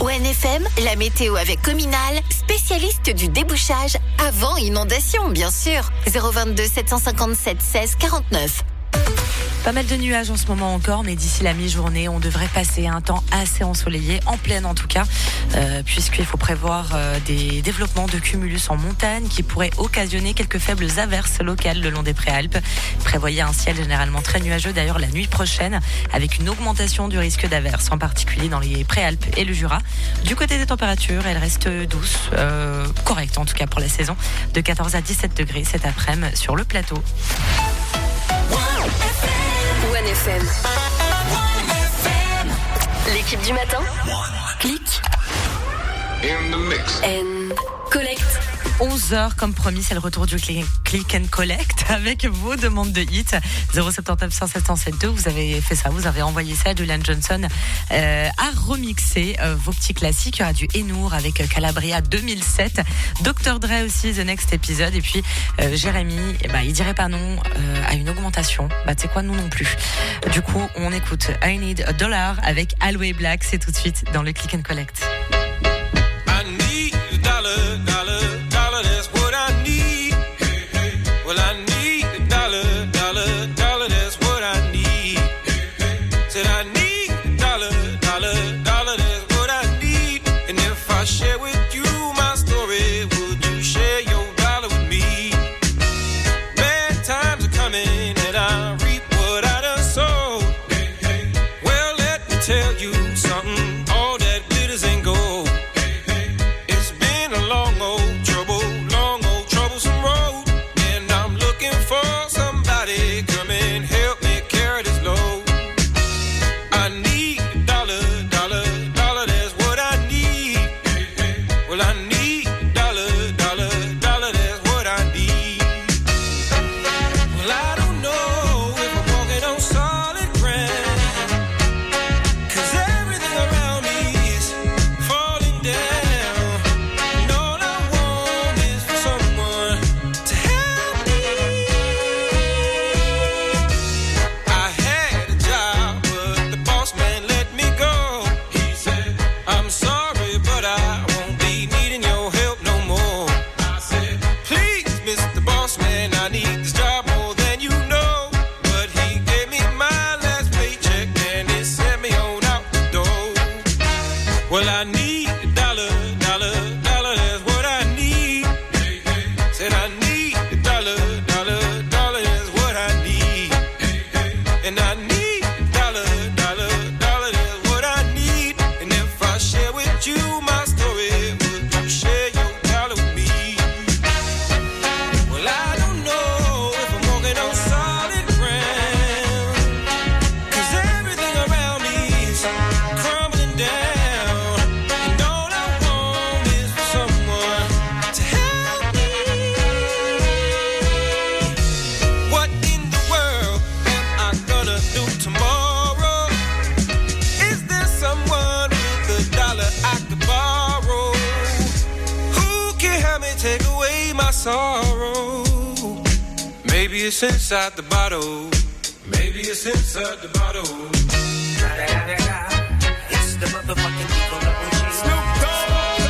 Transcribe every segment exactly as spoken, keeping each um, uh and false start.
O N F M, la météo avec Cominal, spécialiste du débouchage avant inondation, bien sûr. zéro vingt-deux sept cent cinquante-sept seize quarante-neuf. Pas mal de nuages en ce moment encore, mais d'ici la mi-journée, on devrait passer un temps assez ensoleillé, en pleine en tout cas, euh, puisqu'il faut prévoir euh, des développements de cumulus en montagne qui pourraient occasionner quelques faibles averses locales le long des Préalpes. Prévoyez un ciel généralement très nuageux d'ailleurs la nuit prochaine, avec une augmentation du risque d'averses, en particulier dans les Préalpes et le Jura. Du côté des températures, elles restent douces, euh, correctes en tout cas pour la saison, de quatorze à dix-sept degrés cet après-midi sur le plateau. O N F M. L'équipe du matin. Clique. In the mix. And collect. onze heures, comme promis, c'est le retour du Click and Collect avec vos demandes de hits. zéro sept neuf cent sept cent soixante-deux, vous avez fait ça, vous avez envoyé ça à Julian Johnson euh, à remixer euh, vos petits classiques. Il y aura du Enour avec Calabria deux mille sept, docteur Dre aussi, The Next Episode, et puis euh, Jérémy, eh ben, il dirait pas non euh, à une augmentation. Bah tu sais quoi, nous non plus. Du coup, on écoute I Need a Dollar avec Alway Black, c'est tout de suite dans le Click and Collect. I need a dollar, dollar. That's what I need. Well, I need a dollar, dollar, dollar. That's what I need. Said I need a dollar, dollar, dollar. That's what I need. And if I share with you my story, would you share your dollar with me? Bad times are coming, and I reap what I done sowed. Well, let me tell you something. All that glitters ain't gold. It's been a long old sorrow. Maybe it's inside the bottle. Maybe it's inside the bottle. It's the motherfucking Eagle Double G. Snoop Dogg.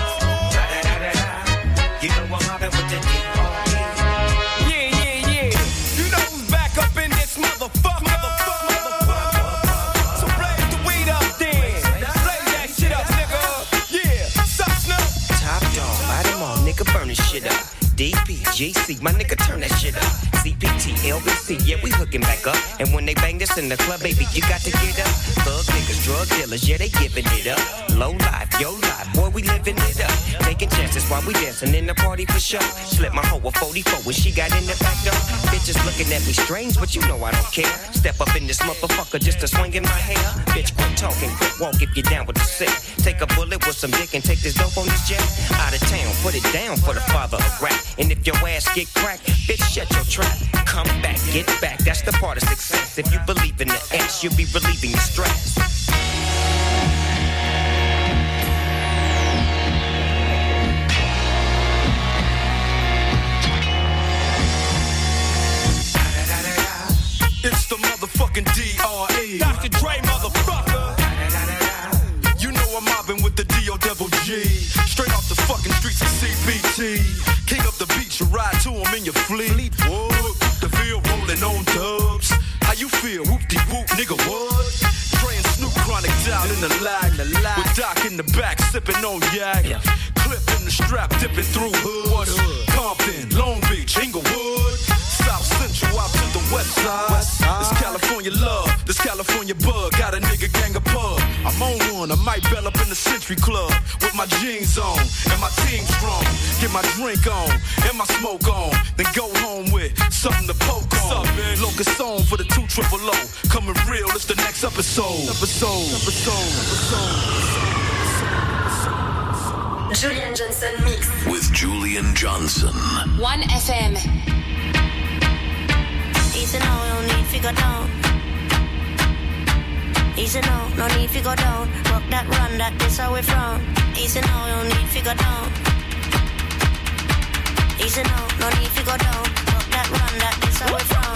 You know I'm hopping with the D R E. Yeah, yeah, yeah. You know who's back up in this motherfucker. Motherfucker, motherfucker. So blaze the weed up then. Blaze that shit up, nigga. Yeah, suck Snoop. Top dog, light them all, nigga, burn this shit up. D P G C, my nigga, turn that shit up. C P T, L B C, yeah, we hooking back up. And when they bang this in the club, baby, you got to get up. Thug niggas, drug dealers, yeah, they giving it up. Low life, yo life, boy, we living it up. Taking chances while we dancing in the party for sure. Slip my hoe a forty-four when she got in the back door. Bitches looking at me strange, but you know I don't care. Step up in this motherfucker just to swing in my hair. Bitch, quit talking, quit walk if you're down with the sick. Take a bullet with some dick and take this dope on this jet. Out of town, put it down for the father of rap. And if your ass get cracked, bitch, shut your trap. Come back, get back, that's the part of success. If you believe in the X, you'll be relieving your stress. It's the motherfucking D R E. Doctor Dre, motherfucker. You know I'm mobbing with with the D O double G. Straight off the fucking streets of C B T. King up the beach, you ride to him in your fleet. Whoa, the field rolling on dubs. How you feel? Whoop-de-whoop, nigga, what? Praying Snoop Chronic down in the lag. With Doc in the back, sipping on yak. Yeah. Clip in the strap, dipping through hoods. Compton, Long Beach, Inglewood. South Central out to the west side. west side. This California love, this California bug. Got a nigga gang of pub. I'm on one, I might bell up in the Century Club. With my jeans on, and my team strong. Get my drink on, and my smoke on. Then go home with something to poke on. Locust song for the two triple O. Coming real, it's the next episode. Episode, episode, episode. Julian Johnson Mix. With Julian Johnson. one F M. Easy now, no need to go down. Easy now, no need to go down. Rock that run, that is how we from. Easy now, no need to go down. Easy now, no need to go down. Rock that run, that is how we from.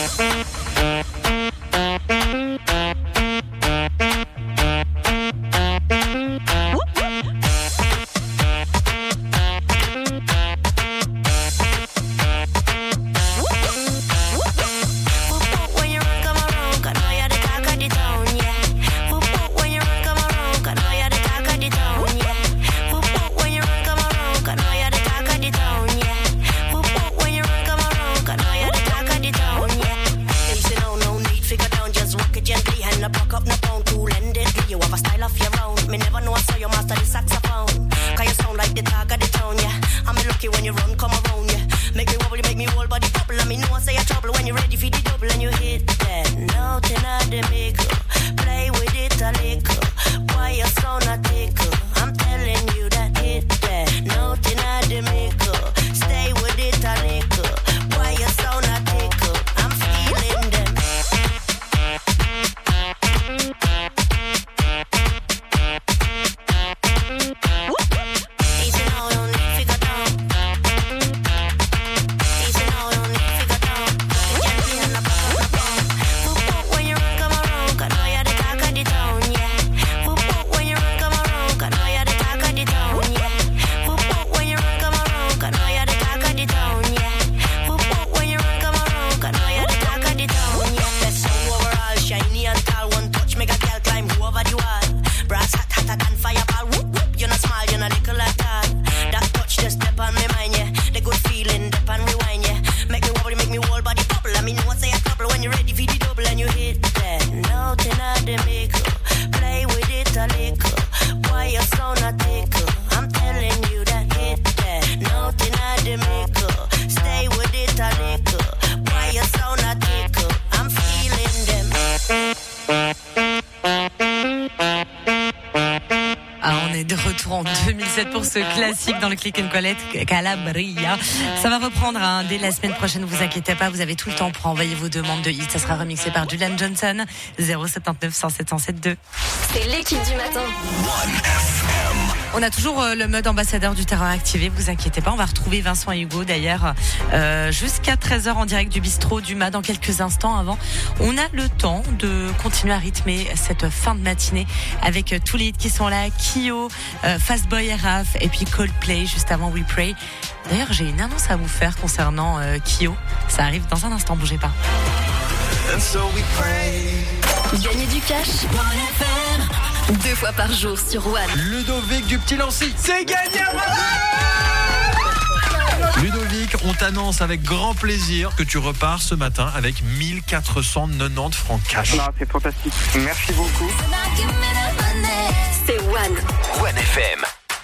Pour ce classique dans le Click and Collect, Calabria. Ça va reprendre hein, dès la semaine prochaine, vous inquiétez pas, vous avez tout le temps pour envoyer vos demandes de hits. Ça sera remixé par Julian Johnson. zéro sept neuf cent sept cent sept deux. C'est l'équipe du matin. On a toujours euh, le mode ambassadeur du terrain activé, vous inquiétez pas. On va retrouver Vincent et Hugo d'ailleurs euh, jusqu'à treize heures en direct du bistrot du M A dans quelques instants. Avant, on a le temps de continuer à rythmer cette fin de matinée avec euh, tous les hits qui sont là. Kyo, euh, Fastboy et Raph et puis Coldplay juste avant We Pray. D'ailleurs, j'ai une annonce à vous faire concernant euh, Kyo. Ça arrive dans un instant, bougez pas. Gagner du cash deux fois par jour sur One. Ludovic du Petit Lancy. C'est gagné. Ludovic, on t'annonce avec grand plaisir que tu repars ce matin avec mille quatre cent quatre-vingt-dix francs cash. Non, c'est fantastique. Merci beaucoup. C'est One. One F M.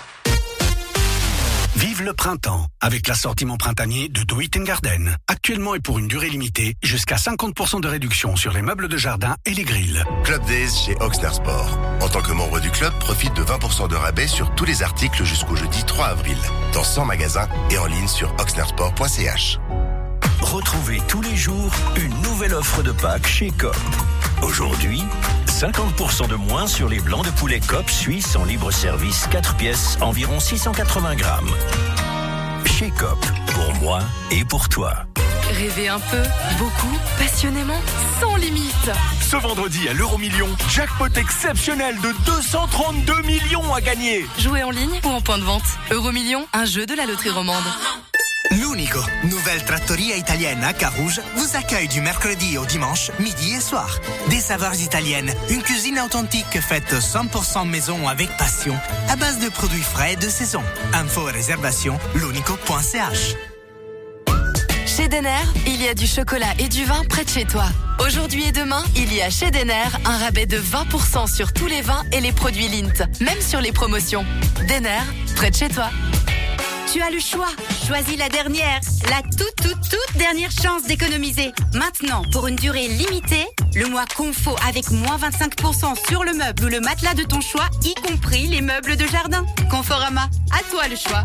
Vive le printemps avec l'assortiment printanier de Do It Garden. Actuellement et pour une durée limitée, jusqu'à cinquante pour cent de réduction sur les meubles de jardin et les grilles. Club Days chez Oxner Sport. En tant que membre du club, profite de vingt pour cent de rabais sur tous les articles jusqu'au jeudi trois avril. Dans cent magasins et en ligne sur oxnersport point c h. Retrouvez tous les jours une nouvelle offre de Pâques chez Coop. Aujourd'hui, cinquante pour cent de moins sur les blancs de poulet Coop suisse en libre service quatre pièces, environ six cent quatre-vingts grammes. Chez Coop, pour moi et pour toi. Rêvez un peu, beaucoup, passionnément, sans limite. Ce vendredi à l'Euromillion, jackpot exceptionnel de deux cent trente-deux millions à gagner. Jouez en ligne ou en point de vente. Euromillion, un jeu de la loterie romande. L'Unico, nouvelle trattoria italienne à Carouge, vous accueille du mercredi au dimanche, midi et soir. Des saveurs italiennes, une cuisine authentique faite cent pour cent maison avec passion, à base de produits frais de saison. Info et réservation, l'unico point c h. Chez Denner, il y a du chocolat et du vin près de chez toi. Aujourd'hui et demain, il y a chez Denner un rabais de vingt pour cent sur tous les vins et les produits Lindt, même sur les promotions. Denner, près de chez toi. Tu as le choix. Choisis la dernière, la toute, toute, toute dernière chance d'économiser. Maintenant, pour une durée limitée, le mois Confo avec moins vingt-cinq pour cent sur le meuble ou le matelas de ton choix, y compris les meubles de jardin. Conforama, à toi le choix.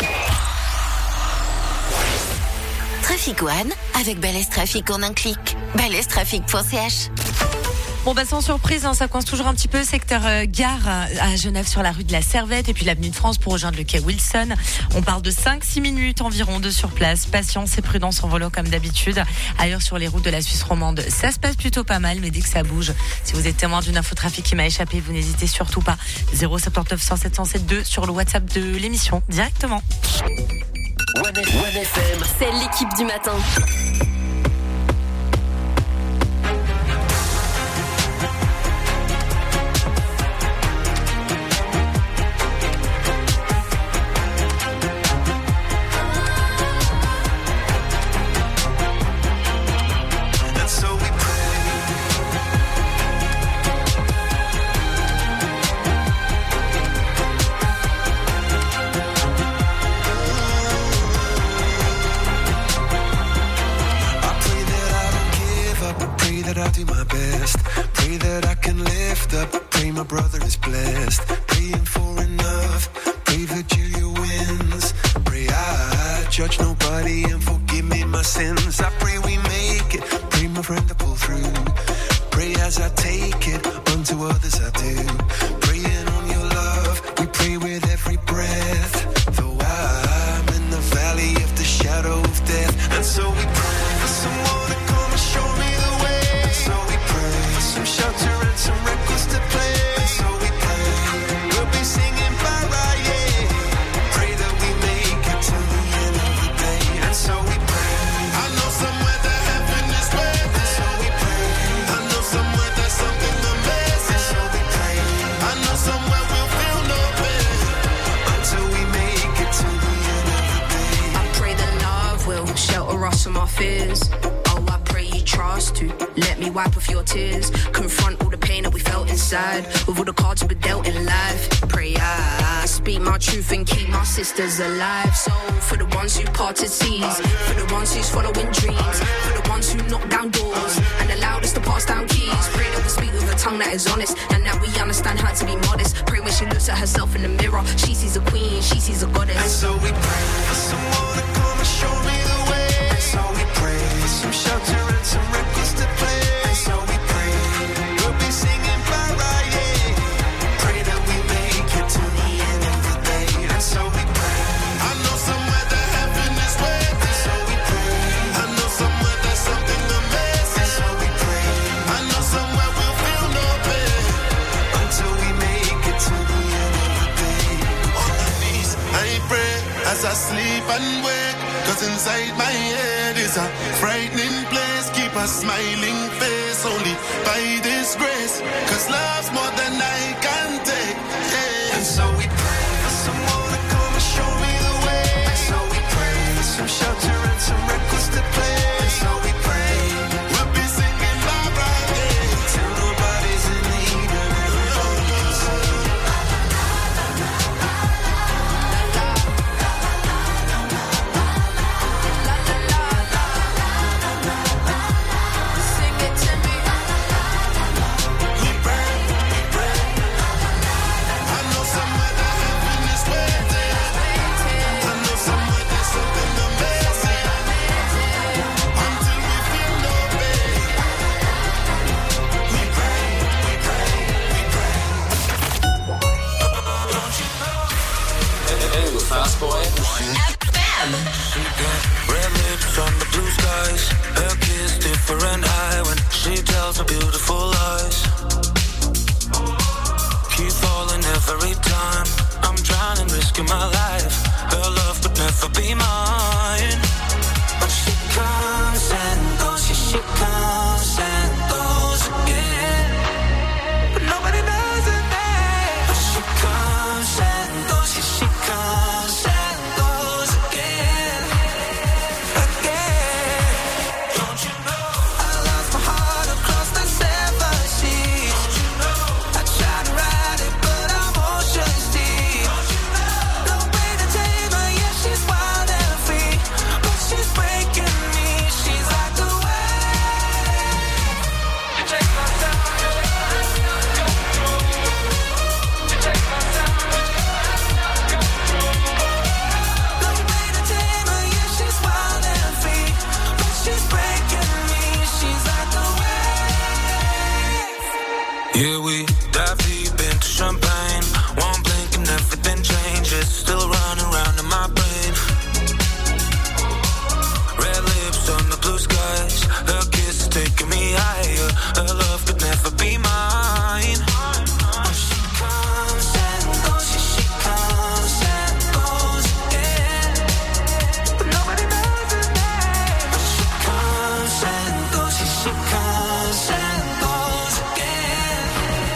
Trafic One avec Balès Trafic en un clic. balès trafic point c h. Bon bah sans surprise, hein, ça coince toujours un petit peu secteur euh, gare à Genève sur la rue de la Servette et puis l'avenue de France pour rejoindre le quai Wilson. On parle de cinq six minutes environ de sur place. Patience et prudence en volant comme d'habitude. Ailleurs sur les routes de la Suisse romande, ça se passe plutôt pas mal, mais dès que ça bouge, si vous êtes témoin d'une infotrafic qui m'a échappé, vous n'hésitez surtout pas. zéro sept neuf cent sept cent sept deux sur le WhatsApp de l'émission directement. One F M, c'est l'équipe du matin. I'll do my best. Pray that I can lift up. Pray my brother is blessed. Praying for enough. Pray that Julia wins. Pray I judge nobody and forgive me my sins. I pray we make it. Pray my friend to pull through. Pray as I take it. Unto others I do. Praying on your love. We pray with every breath. Though I'm in the valley of the shadow of death. And so we pray for someone to come and show me the way. So we pray for some shelter and some records to play. So we pray we'll be singing para, yeah. Pray that we make it to the end of the day. And so we pray. I know somewhere that heaven is waiting. So we pray. I know somewhere there's something amazing. So we pray. I know somewhere we'll feel no pain until we make it to the end of the day. I pray that love will shelter us from our fears. Trust to let me wipe off your tears. Confront all the pain that we felt inside. With all the cards we dealt in life. Pray I speak my truth and keep my sisters alive. So for the ones who parted seas, for the ones who's following dreams, for the ones who knock down doors and allowed us to pass down keys. Pray that we speak with a tongue that is honest and that we understand how to be modest. Pray when she looks at herself in the mirror, she sees a queen, she sees a goddess. And so we pray for someone to come and show me the way. And so we pray for some shelter and some records to play. And so we pray we'll be singing para, yeah. Pray that we make it to the end of the day. And so we pray. I know somewhere that heaven is waiting. So we pray. I know somewhere there's something amazing. And so we pray. I know somewhere we'll feel no pain until we make it to the end of the day. On my knees, I pray as I sleep and wake. Cause inside my head is a frightening place. Keep a smiling face only by this grace. Cause love's more than I can take, yeah. And so we pray for someone to come and show me the way. And so we pray for some shelter and some records to play. And so we pray we'll be singing bye bye, yeah. Till nobody's in need and everybody's Fast boy. She got red lips on the blue skies. Her kiss different eye when she tells a beautiful lie. risk in my life. Her love would never be mine. But she comes and goes, yeah, she comes and goes again. But nobody knows her name. But she comes and goes, yeah, she comes and goes again. Again. Don't you know I lost my heart across the seven seas? Don't you know I tried to ride it, but I'm ocean's deep. Don't you know no way to tame her, yeah, she's wild and free. But she's breaking me, she's like the wave. You take my time, you take my time, no way to tame her, yeah, she's wild and free. But she's breaking me, she's like the wave. Yeah, we dive deep into champagne. One blink and everything changes. Still running around in my brain. Red lips on the blue skies. Her kiss is taking me higher. Her love could never be mine. But she comes and goes, yeah, she comes and goes again. But nobody knows her name. But she comes and goes, yeah, she comes and goes again.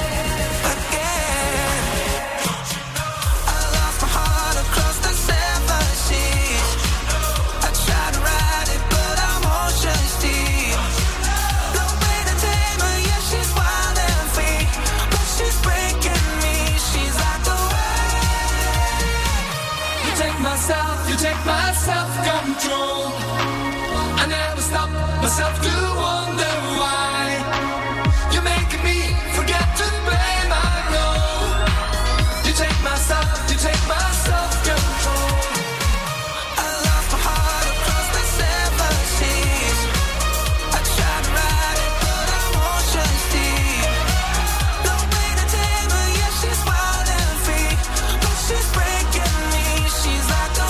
Again. Don't you know I lost my heart across the seven seas? I tried to ride it, but I'm ocean's deep. No way to tame her, yeah, she's wild and free. But she's breaking me, she's like the wave. You take my self, you take my self-control. I never stop myself to wonder why. You're making me forget to blame, I know. You take my self, you take my self-control. I lost my heart across the seven seas. I tried to ride it, but I'm ocean's deep. No way to tame her, yeah, she's wild and free. But she's breaking me, she's like the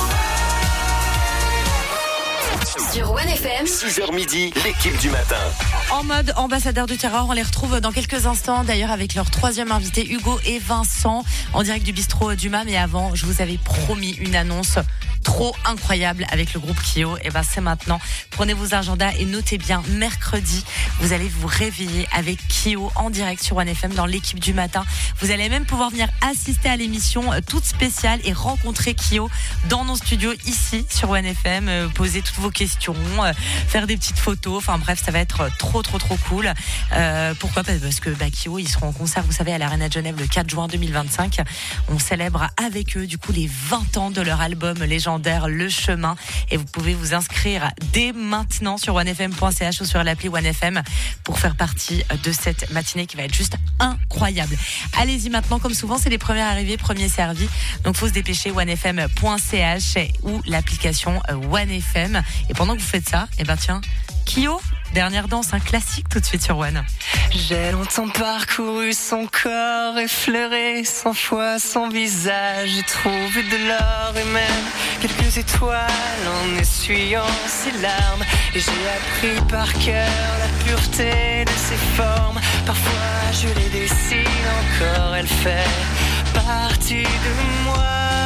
wave. Sur One F M, six heures midi, l'équipe du matin. En mode ambassadeur du terror, on les retrouve dans quelques instants d'ailleurs avec leur troisième invité Hugo et Vincent en direct du bistrot Dumas. Mais avant, je vous avais promis une annonce trop incroyable avec le groupe Kyo. Et ben c'est maintenant. Prenez vos agendas et notez bien, mercredi, vous allez vous réveiller avec Kyo en direct sur One F M dans l'équipe du matin. Vous allez même pouvoir venir assister à l'émission euh, toute spéciale et rencontrer Kyo dans nos studios ici sur One F M, euh, poser toutes vos questions, euh, faire des petites photos. Enfin bref, ça va être trop trop trop cool. Euh, pourquoi ? Parce que bah, Kyo, ils seront en concert, vous savez, à l'Arena de Genève le quatre juin deux mille vingt-cinq. On célèbre avec eux du coup les vingt ans de leur album légendaire Le Chemin. Et vous pouvez vous inscrire dès maintenant sur one f m point c h ou sur l'appli One F M pour faire partie de cette matinée qui va être juste incroyable. Allez-y maintenant, comme souvent, c'est les premiers arrivés, premiers servis. Donc faut se dépêcher, one f m point c h ou l'application One F M. Et pendant que vous faites ça, et ben tiens, Kyo, dernière danse, un classique tout de suite sur One. J'ai longtemps parcouru son corps, effleuré cent fois son visage. J'ai trouvé de l'or et même quelques étoiles en essuyant ses larmes. Et j'ai appris par cœur la pureté de ses formes. Parfois je les dessine encore, elle fait partie de moi.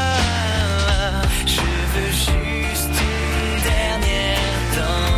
Je veux juste une dernière danse.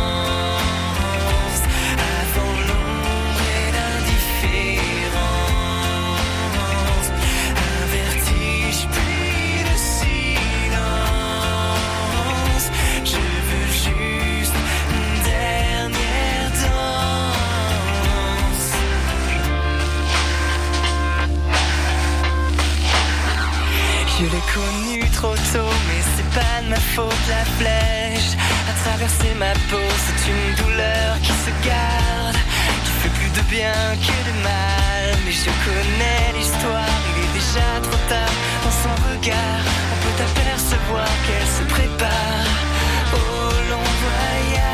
Je l'ai connu trop tôt, mais c'est pas de ma faute. La flèche a traversé ma peau, c'est une douleur qui se garde, qui fait plus de bien que de mal. Mais je connais l'histoire, il est déjà trop tard. Dans son regard, on peut apercevoir qu'elle se prépare au long voyage.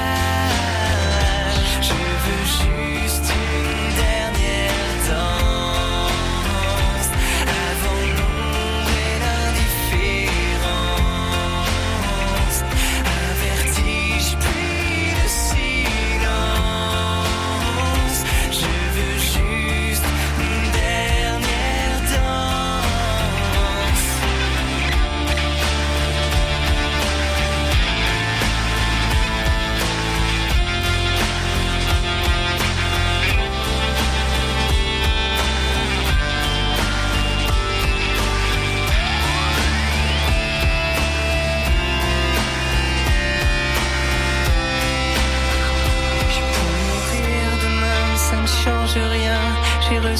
Je veux juste une dernière danse.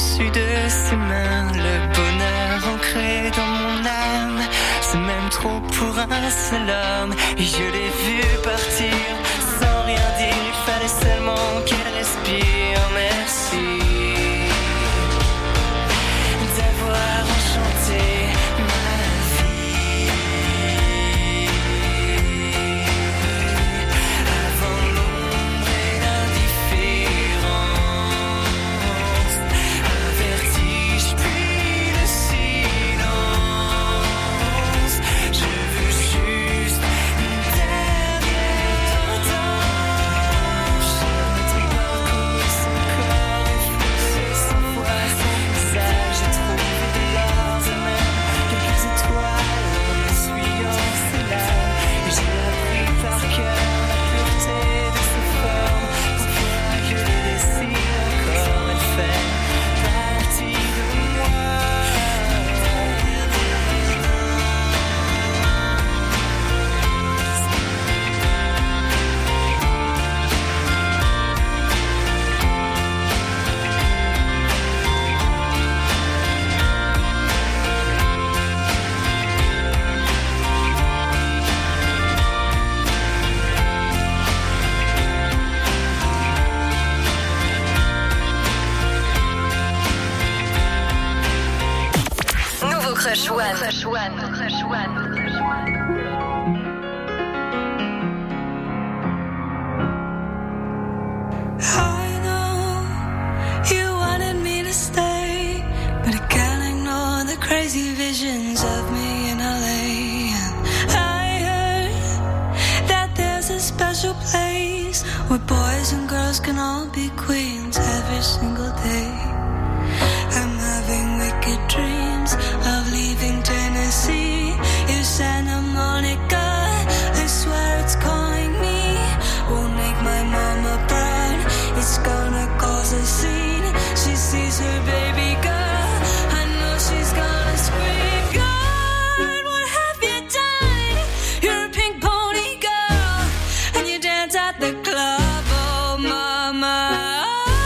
au-dessus de ses mains. Le bonheur ancré dans mon âme, c'est même trop pour un seul homme. Et je l'ai vu partir sans rien dire, il fallait seulement qu'elle respire. Merci d'avoir enchanté ma vie. Avant l'ombre et l'indifférence, un vertige puis le silence. Je veux juste une dernière danse. Notre parcours, son corps effleuré, sans voix, sans visage. J'ai trouvé de l'or et même quelques étoiles en essuyant ses larmes. Et j'ai appris par cœur la pureté de ses formes. Parfois je les dessine encore, elle fait partie de moi. Nouveau Crush One. Crush One. Crush One. I know you wanted me to stay, but I can't ignore the crazy visions of me in L A. And I heard that there's a special place where boys and girls can all be queens every single day. I'm having wicked dreams of leaving Tennessee. You Santa Monica, I swear it's calling me. Won't make my mama proud, it's gonna cause a scene. She sees her baby girl, I know she's gonna scream. God, what have you done? You're a pink pony girl, and you dance at the club. Oh mama,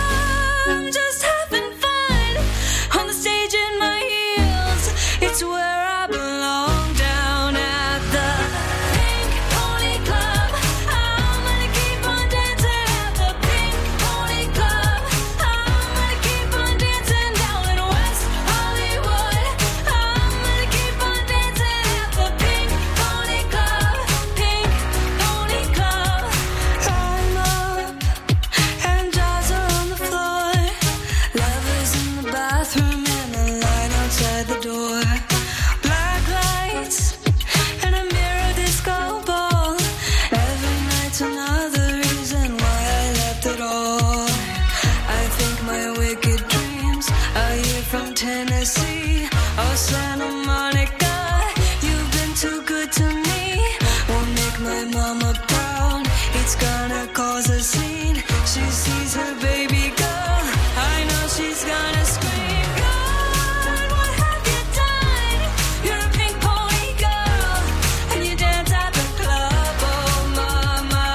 I'm just having fun on the stage in my heels. It's where I belong, down at the Pink Pony Club. I'm gonna keep on dancing at the Pink Pony Club. I'm gonna keep on dancing down in West Hollywood. I'm gonna keep on dancing at the Pink Pony Club. Pink Pony Club. I'm up and jaws are on the floor. Lovers in the bathroom and a line outside the door. Black lights and a mirror disco ball. Every night's another reason why I left it all. I think my wicked dreams are here from Tennessee. Oh Santa Monica, you've been too good to me. Won't make my mama proud, it's gonna cause a scene. She sees her baby girl, I know she's gonna scream. God, what have you done? You're a pink pony girl, and you dance at the club. Oh mama,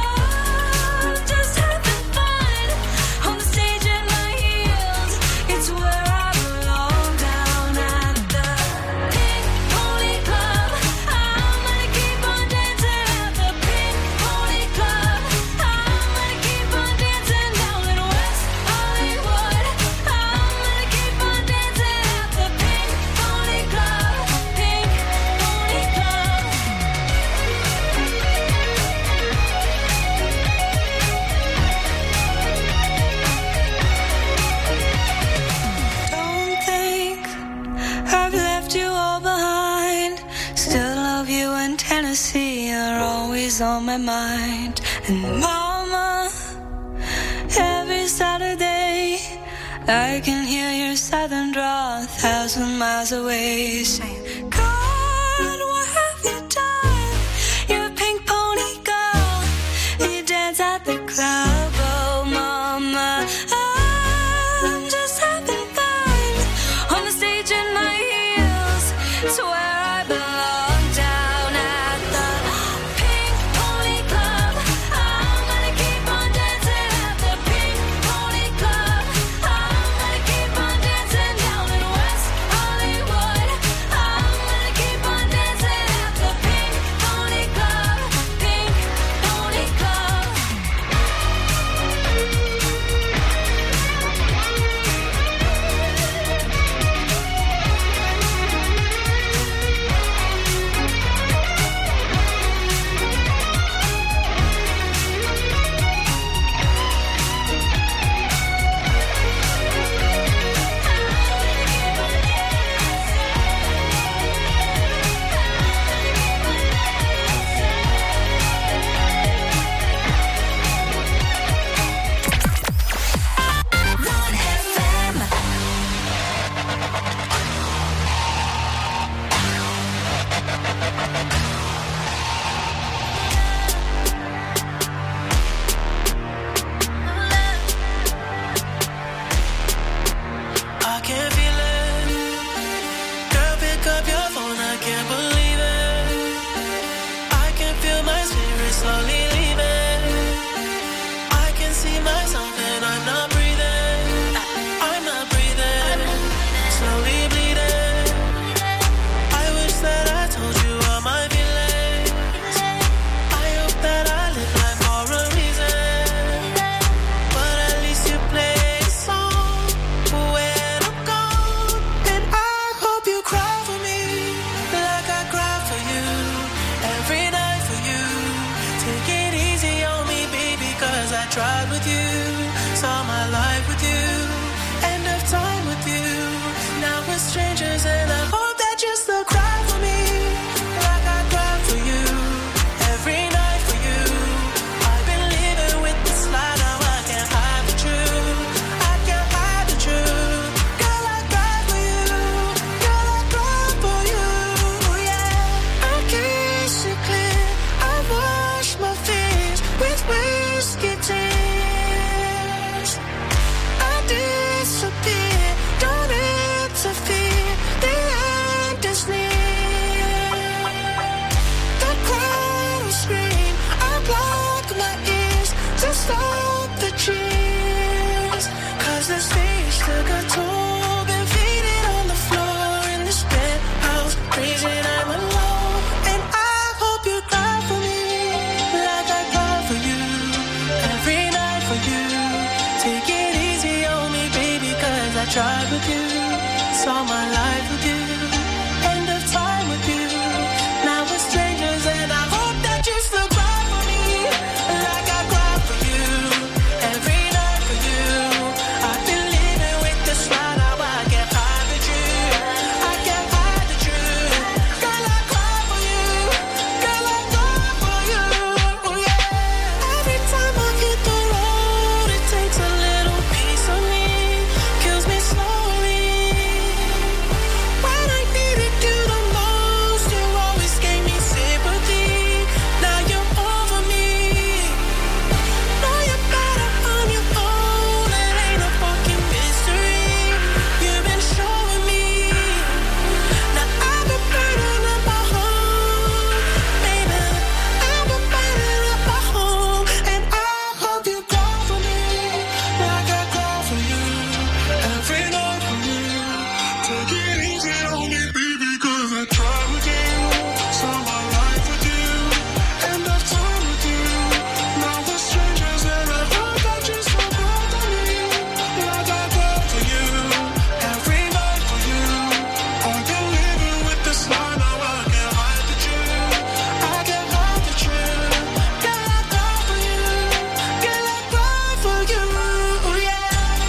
I'm just having fun on the stage in my heels. It's where I belong, down at the Pink Pony Club. I'm gonna keep on dancing at the Pink Pony Club. I'm gonna keep on dancing down in West Hollywood. I'm gonna keep on dancing at the Pink Pony Club. Pink Pony Club. Don't think I've left you all behind. Still love you, and Tennessee are always on my mind. And mama, every Saturday I can hear your southern drawl a thousand miles away, saying, God, what have you done? You're a pink pony girl, and you dance at the club. Oh mama, I'm just having fun on the stage in my heels. It's where I belong, down at the Pink Pony Club. I'm gonna keep on dancing at the Pink Pony Club. I'm gonna keep on took a toll, been faded on the floor in this penthouse, freezing I'm alone. And I hope you cry for me, like I cry for you, every night for you. Take it easy on me, baby, cause I tried with you, saw my life with you, end of time with you. Now we're strangers and I hope that you still cry for me, like I cry for you, every night for you. I've been living with this lie, now I can't hide the truth, I can't hide the truth. Girl, I cry for you, girl, I cry for you, oh yeah. Every time I hit the road, it takes a little piece of me, kills me slowly. When I needed you the most, you always gave me sympathy. Now you're over me. Know you're better on your own. It ain't a fucking mystery. You've been showing me. Now I've been burning up my home, baby. I've been burning up my home, and I hope you cry for me, like I cry for you, every night for you. Take it easy on me, baby, cause I tried with you, saw my life with you, end of time with you. Now we're strangers and I hope that you still cry for me, like I cry for you, every night for you. I've been living with this lie, now I can't hide the truth, I can't hide the truth. Girl, I cry for you, girl, I cry for you, oh yeah.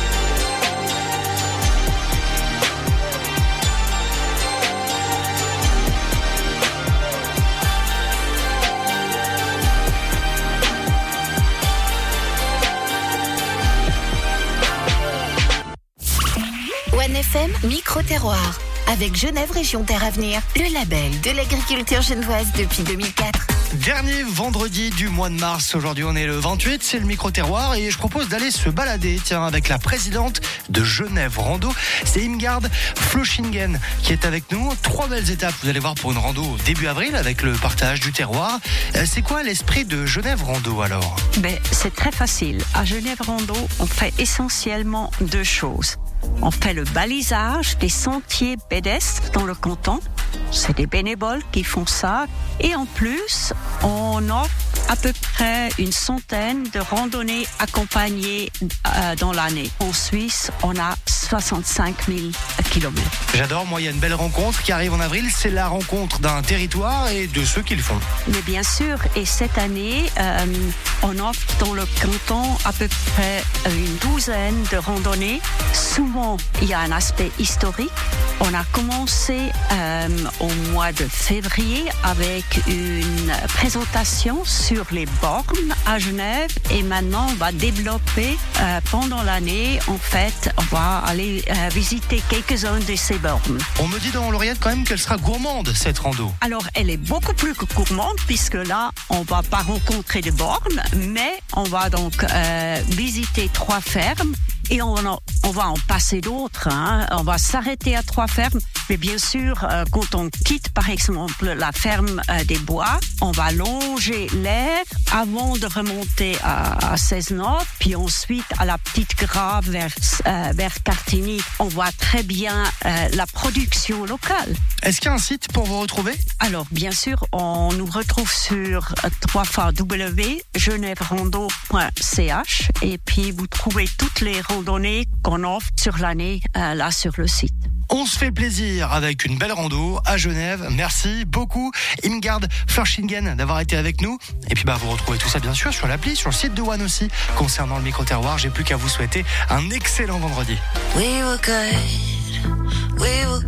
One F M Micro-terroir. Avec Genève Région Terre Avenir, le label de l'agriculture genevoise depuis deux mille quatre. Dernier vendredi du mois de mars. Aujourd'hui, on est le vingt-huit, c'est le micro-terroir et je propose d'aller se balader, tiens, avec la présidente de Genève Rando. C'est Imgard Flochingen qui est avec nous. Trois belles étapes, vous allez voir, pour une rando début avril avec le partage du terroir. Euh, C'est quoi l'esprit de Genève Rando alors? Ben, c'est très facile. À Genève Rando, on fait essentiellement deux choses. On fait le balisage des sentiers pédestres dans le canton. C'est des bénévoles qui font ça. Et en plus, on offre à peu près une centaine de randonnées accompagnées euh, dans l'année. En Suisse, on a soixante-cinq mille kilomètres. J'adore, moi il y a une belle rencontre qui arrive en avril, c'est la rencontre d'un territoire et de ceux qui le font. Mais bien sûr, et cette année, euh, on offre dans le canton à peu près une douzaine de randonnées. Souvent, il y a un aspect historique. On a commencé euh, au mois de février avec une présentation sur les bornes à Genève et maintenant on va développer euh, pendant l'année. En fait, on va aller euh, visiter quelques-uns de ces bornes. On me dit dans l'oreillette quand même qu'elle sera gourmande cette rando. Alors, elle est beaucoup plus que gourmande puisque là, on va pas rencontrer de bornes, mais on va donc euh, visiter trois fermes. Et on, en, on va en passer d'autres, hein. On va s'arrêter à trois fermes. Mais bien sûr, euh, quand on quitte par exemple la ferme euh, des Bois, on va longer l'air avant de remonter à, à Cesnotte, puis ensuite à la Petite Grave vers, euh, vers Cartigny. On voit très bien euh, la production locale. Est-ce qu'il y a un site pour vous retrouver? Alors, bien sûr, on nous retrouve sur w w w point genève rando point c h et puis vous trouvez toutes les randonnées qu'on offre sur l'année euh, là sur le site. On se fait plaisir avec une belle rando à Genève. Merci beaucoup Imgard Flochingen d'avoir été avec nous. Et puis bah vous retrouvez tout ça bien sûr sur l'appli, sur le site de One aussi. Concernant le micro-terroir, j'ai plus qu'à vous souhaiter un excellent vendredi. We were good, we were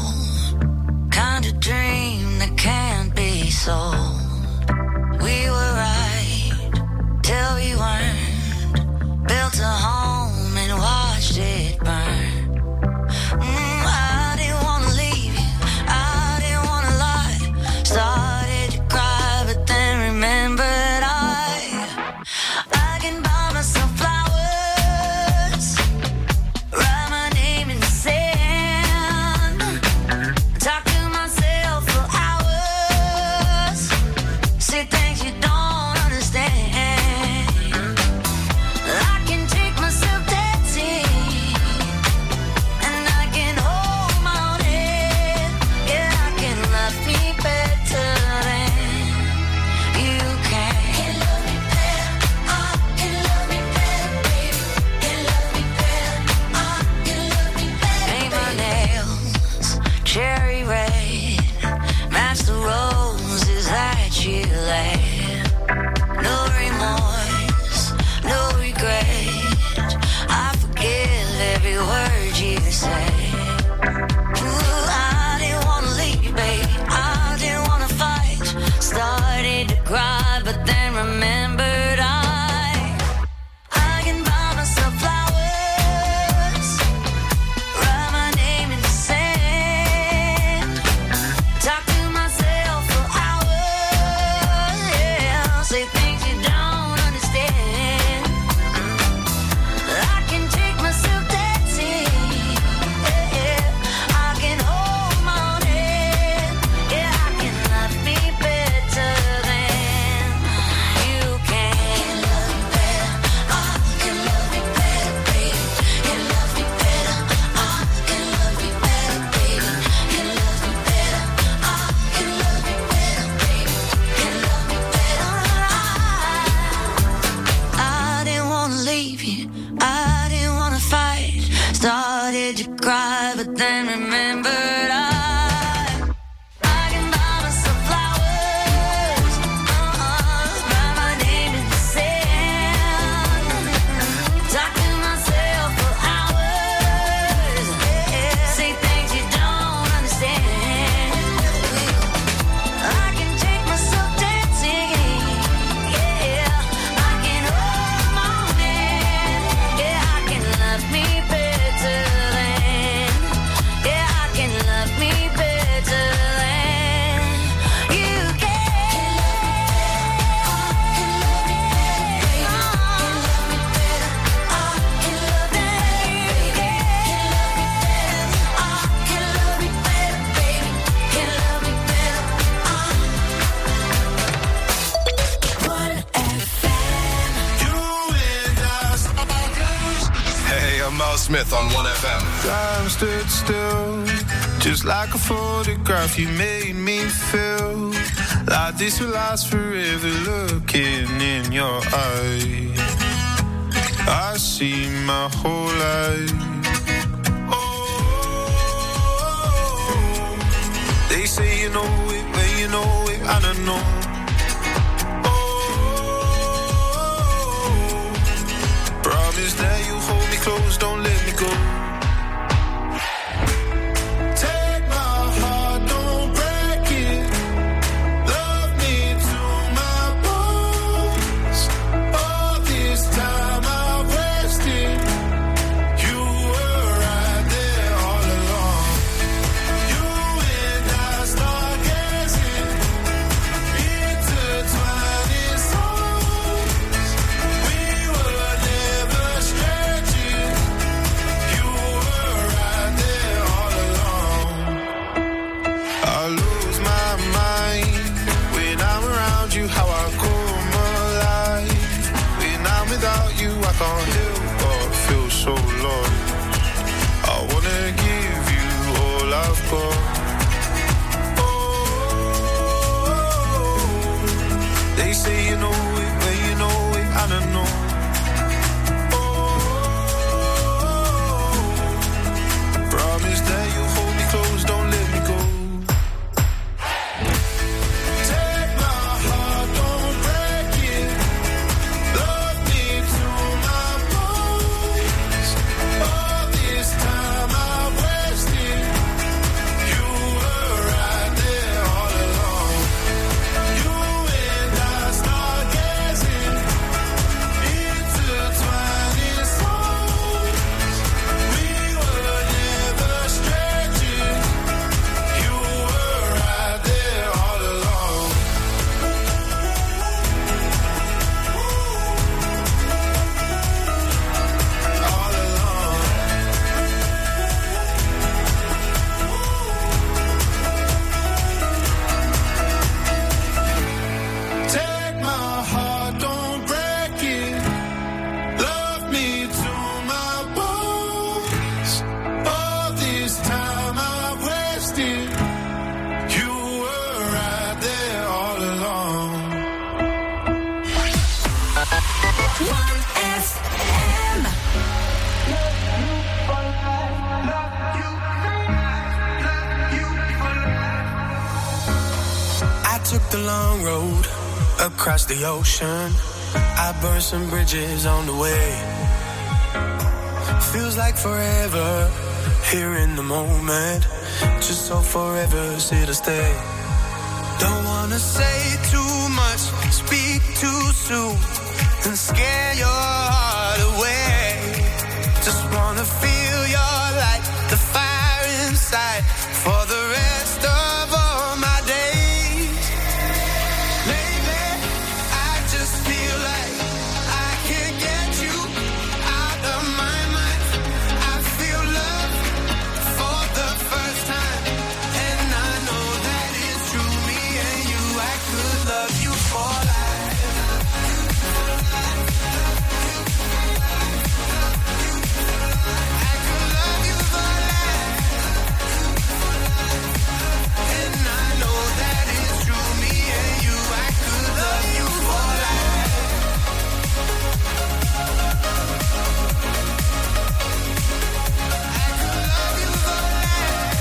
gold, kind of dream that can't be sold. We were right till we weren't, built a home and watched it burn. Mm, I didn't wanna leave you, I didn't wanna lie. Started to cry, but then remembered I, I can buy myself flowers, write my name in the sand, talk to myself for hours. Smith on one F M. Time stood still, just like a photograph. You made me feel like this will last forever. Looking in your eyes, I see my whole life. Oh, they say you know it, when you know it, I don't know. Promise that you hold me close, don't let me go. Take my heart, don't break it. Love me to my bones. All this time I wasted. You were right there all along. You and I stargazing, intertwined in songs. We were never stretching. You were right there all along. I lose my mind when I'm around you. How I come alive when I'm without you. I can't help but feel so lost. I wanna give you all I've got. Oh, they say you know it, when you know it, I don't know. Promise that you hold me close, don't let me go. Take my heart, don't break it. Love me to my bones. All this time I wasted. You were right there all along. You and I stargazing, intertwined in songs. We were never stretching. You were right there all along. All along. Take my heart, don't break it. Love me to my bones. All this time I wasted. You were right there all along. one F M. I took the long road across the ocean. I burned some bridges on the way. Feels like forever here in the moment. Just so forever's here to stay. Don't wanna say too much, speak too soon, and scare your heart away. Just wanna feel your light, the fire inside, for the rest of all my days. Lately, I just feel like I can't get you out of my mind. I feel love for the first time, and I know that it's true. Me and you, I could love you for life. I could love you for life, and I know that it's true. Me and you, I could love you for life. I could love you for life,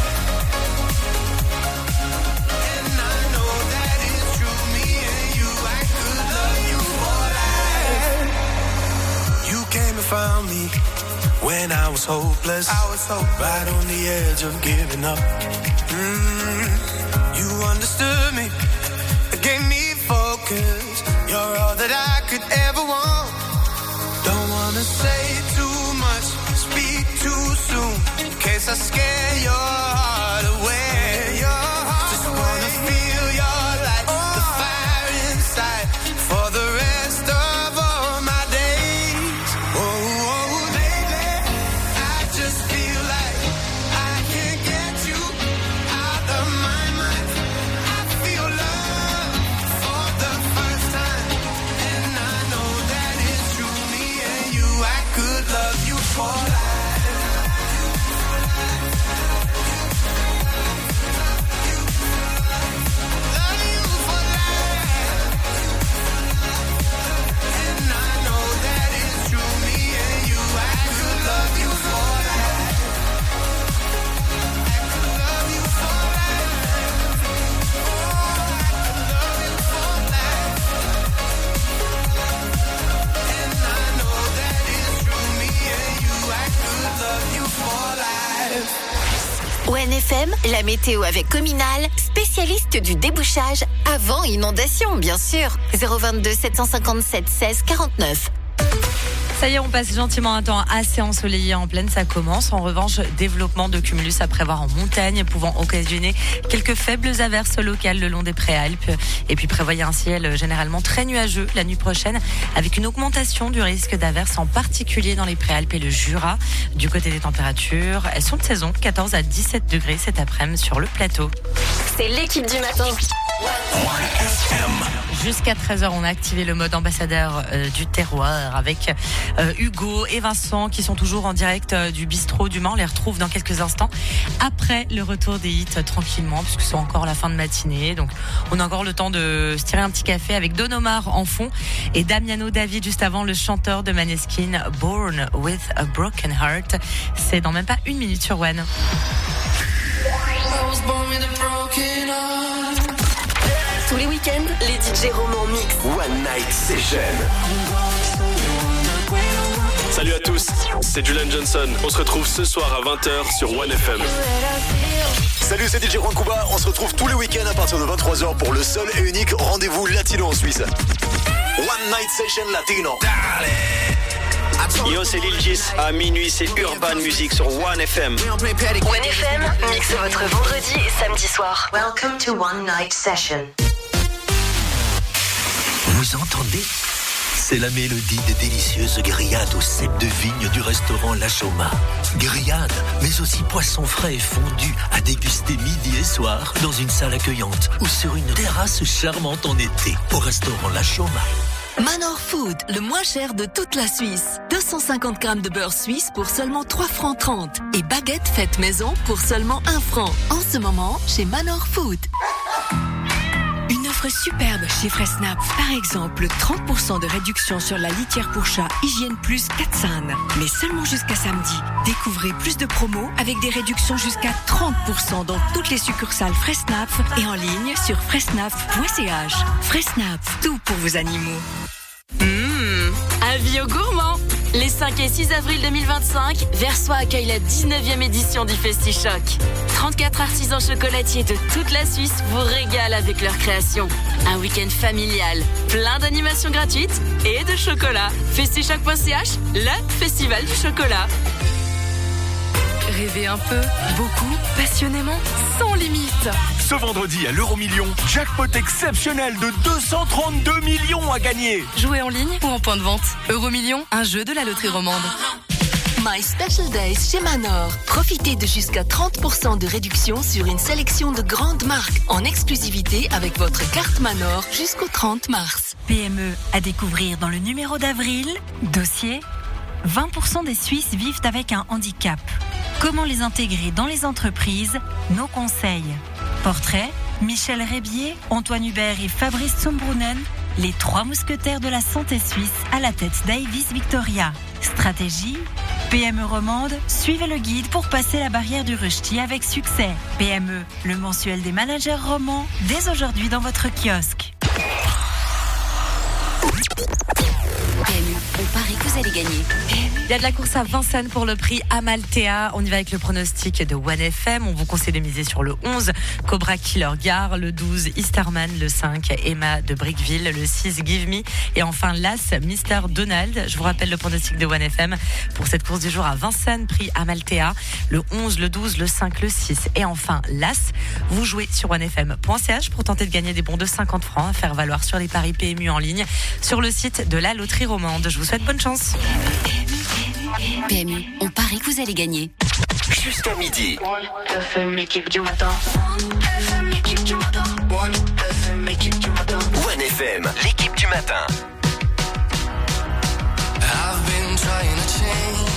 and I know that it's true. Me and you, I could love you for life. You came and found me when I was hopeless. I was hopeless. Right on the edge of giving up. Mm, you understood me, gave me focus. You're all that I could ever want. Don't wanna say too much, speak too soon, in case I scare your heart away. Just wanna feel your light, the fire inside, for the rest of all my days. Oh, oh, baby, I just feel like I can't get you out of my mind. la météo avec Cominal, spécialiste du débouchage avant inondation, bien sûr. zéro vingt-deux sept cent cinquante-sept seize quarante-neuf. Ça y est, on passe gentiment un temps assez ensoleillé en plaine, ça commence. En revanche, développement de cumulus à prévoir en montagne, pouvant occasionner quelques faibles averses locales le long des Préalpes. Et puis prévoyez un ciel généralement très nuageux la nuit prochaine, avec une augmentation du risque d'averses, en particulier dans les Préalpes et le Jura. Du côté des températures, elles sont de saison, quatorze à dix-sept degrés cet après-midi sur le plateau. C'est l'équipe du matin. Jusqu'à treize heures, on a activé le mode ambassadeur euh, du terroir avec euh, Hugo et Vincent qui sont toujours en direct euh, du bistrot du Mans. On les retrouve dans quelques instants après le retour des hits euh, tranquillement, puisque c'est encore la fin de matinée. Donc on a encore le temps de se tirer un petit café avec Don Omar en fond et Damiano David juste avant, le chanteur de Maneskin, Born with a Broken Heart. C'est dans même pas une minute sur One. Tous les week-ends, les D J romans mix. One Night Session. Salut à tous, c'est Julian Johnson. On se retrouve ce soir à vingt heures sur One F M. Salut, c'est D J Juan Cuba. On se retrouve tous les week-ends à partir de vingt-trois heures pour le seul et unique rendez-vous latino en Suisse. One Night Session Latino. Yo, c'est Lil Gis. À minuit, c'est Urban Music sur One F M. One F M, mixe votre vendredi et samedi soir. Welcome to One Night Session. Vous entendez ? C'est la mélodie des délicieuses grillades au cep de vigne du restaurant La Choma. Grillades, mais aussi poissons frais et fondus à déguster midi et soir dans une salle accueillante ou sur une terrasse charmante en été au restaurant La Choma. Manor Food, le moins cher de toute la Suisse. deux cent cinquante grammes de beurre suisse pour seulement trois francs trente. Et baguette faite maison pour seulement un franc. En ce moment, chez Manor Food. Une offre superbe chez Fressnapf. Par exemple, trente pour cent de réduction sur la litière pour chat Hygiène Plus Katsan. Mais seulement jusqu'à samedi. Découvrez plus de promos avec des réductions jusqu'à trente pour cent dans toutes les succursales Fressnapf et en ligne sur fressnapf point c h. Fressnapf, tout pour vos animaux. Mmh, avis aux gourmands. Les cinq et six avril deux mille vingt-cinq, Versoix accueille la dix-neuvième édition du FestiChoc. trente-quatre artisans chocolatiers de toute la Suisse vous régalent avec leurs créations. Un week-end familial, plein d'animations gratuites et de chocolat. festichoc point c h, le festival du chocolat. Rêvez un peu, beaucoup, passionnément, sans limite. Ce vendredi à l'Euromillion, jackpot exceptionnel de deux cent trente-deux millions à gagner. Jouez en ligne ou en point de vente. Euromillion, un jeu de la loterie romande. My Special Days chez Manor. Profitez de jusqu'à trente pour cent de réduction sur une sélection de grandes marques en exclusivité avec votre carte Manor jusqu'au trente mars. P M E à découvrir dans le numéro d'avril. Dossier: vingt pour cent des Suisses vivent avec un handicap. Comment les intégrer dans les entreprises? Nos conseils. Portrait: Michel Rébier, Antoine Hubert et Fabrice Zumbrunnen, les trois mousquetaires de la santé suisse à la tête d'Avis Victoria. Stratégie: P M E romande, suivez le guide pour passer la barrière du Ruchti avec succès. P M E, le mensuel des managers romans, dès aujourd'hui dans votre kiosque. P M U, on parie que vous allez gagner. Il y a de la course à Vincennes pour le prix Amaltea. On y va avec le pronostic de One F M. On vous conseille de miser sur le onze, Cobra Killer Gare, le douze, Easterman, le cinq, Emma de Brickville, le six, Give Me, et enfin l'As, Mister Donald. Je vous rappelle le pronostic de One F M pour cette course du jour à Vincennes, prix Amaltea, le onze, le douze, le cinq, le six, et enfin l'As. Vous jouez sur one f m point c h pour tenter de gagner des bons de cinquante francs à faire valoir sur les paris P M U en ligne sur le site de la loterie romande. Je vous souhaite bonne chance. P M U, on parie que vous allez gagner. Jusqu'à midi. One F M, l'équipe du matin. One F M, l'équipe du matin. One F M, l'équipe du matin. One F M, l'équipe du matin. I've been trying to change,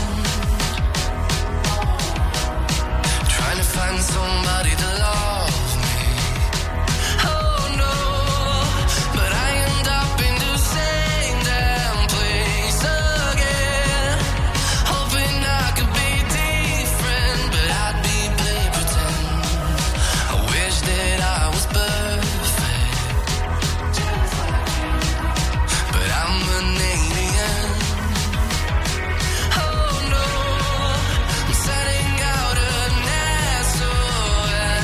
trying to find somebody to love me. Oh no, but I end up in the same damn place again, hoping I could be different, but I'd be play pretend. I wish that I was perfect, but I'm an alien. Oh no, I'm setting out an S O S.